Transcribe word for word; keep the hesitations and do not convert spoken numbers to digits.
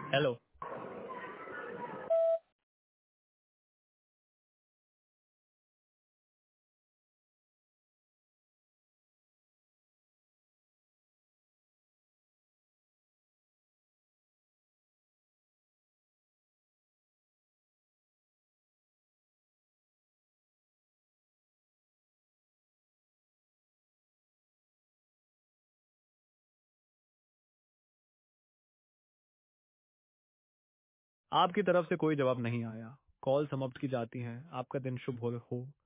Hello. आपकी तरफ से कोई जवाब नहीं आया। कॉल समाप्त की जाती है। आपका दिन शुभ हो।